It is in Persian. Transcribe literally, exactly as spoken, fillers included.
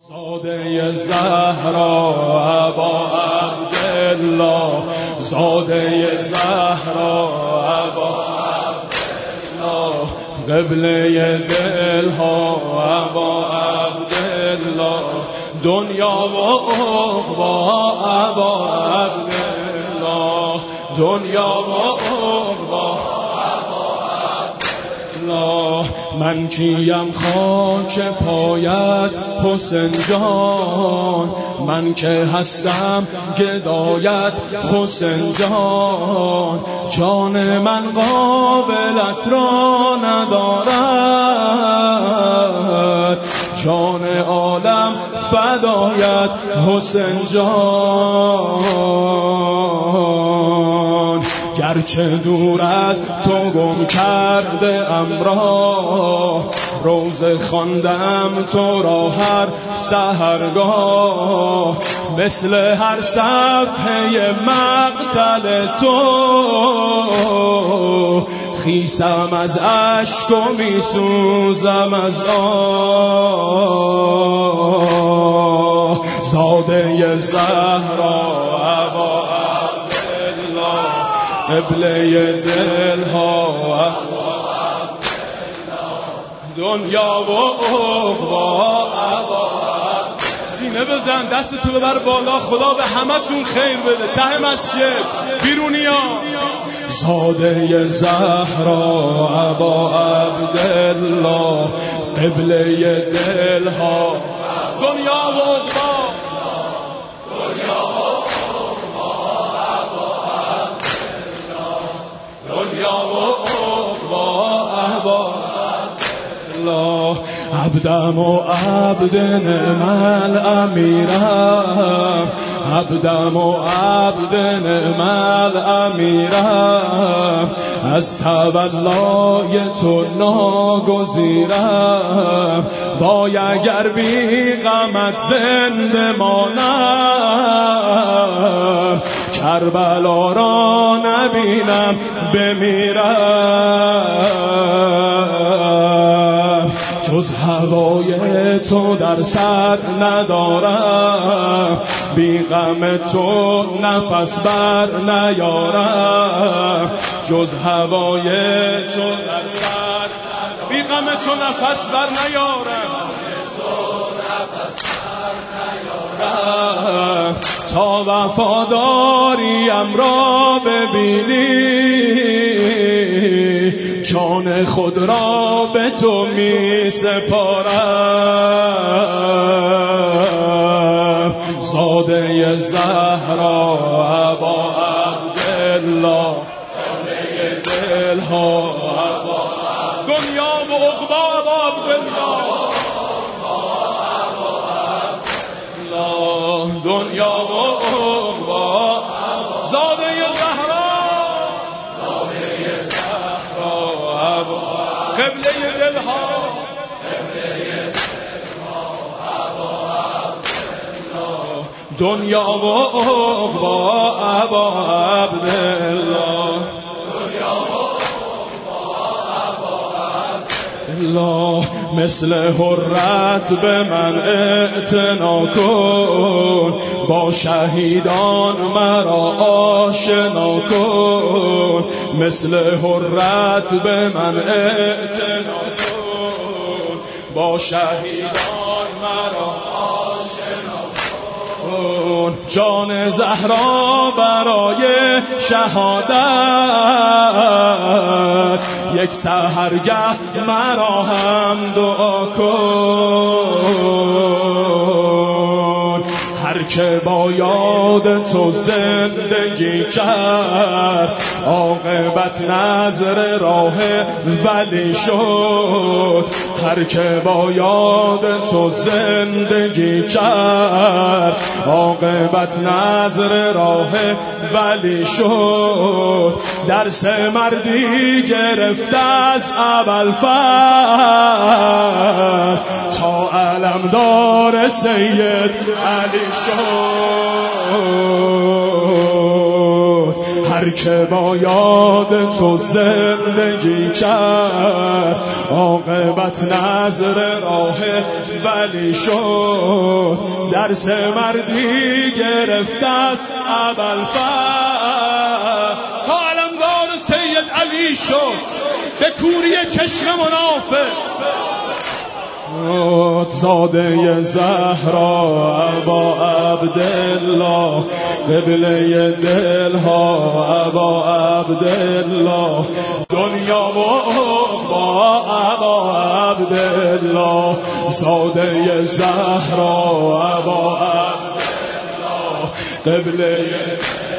زاده زهرا ابا عبدالله، زاده زهرا ابا عبدالله، قبله دلها ابا عبدالله، دنیا و عقبا ابا عبدالله، دنیا و عقبا. من کیم خاک پایت حسین جان، من که هستم گدایت حسین جان، جان من قابلت را ندارد، جان عالم فدایت حسین جان. گرچه دور از تو گم کرده ام را، روزه خواندم تو را هر سحرگاه، مثل هر صفحه مقتل تو خیسم از اشک و می سوزم از آه. زاده زهرا ابا عبدالله، قبله دلها دنیا و عقبا. سینه بزن، دست تو ببر بالا، خدا به همه تون خیر بده. ته مسجد بیرونی ها. زاده زهرا ابا عبدالله، قبله دلها دنیا و عقبا. عبدم و عبد نعم الامیرم، عبدم و عبد نعم الامیرم، از تولای تو ناگزیرم، وای اگر بی غمت زنده مانم، کربلا را نبینم بمیرم. جز هوای تو در سر ندارم، بی غم تو نفس بر نیارم، جز هوای تو در سر بی غم تو نفس بر نیارم، تا وفاداریم را ببینی، جان خود را به تو می سپارم. زاده زهرا ابا عبدالله، قبله دلها دنیا و عقبا ابا عبدالله، دنیا و عقبا. زاده زهرا قبله دلها دنیا و عقبا ابا عبدالله، الله. مثل حرت به من اعتنا کن، با شهیدان مرا آشنا کن، مثل حرت به من اعتنا کن، با شهیدان مرا آشنا کن. جان زهرا برای شهادت، یک سحرگه مرا هم دعا کن. هر که با یاد تو زندگی کرد، عاقبت نظر راه ولی شد. هر که با یاد تو زندگی کرد، عاقبت نظر راه ولی شد. درس مردی گرفت از ابوالفضل، تا علمدار سید علی شد. هر هر که با یاد تو زندگی کرد عاقبت نظر راه ولی شد، درس مردی گرفت از ابوالفضل تا علمدار سید علی شد به کوری چشم منافق. زاده زهرا ابا عبدالله قبله دلها ابا عبدالله، دنیا و با ابا عبدالله. زاده زهرا ابا عبدالله قبله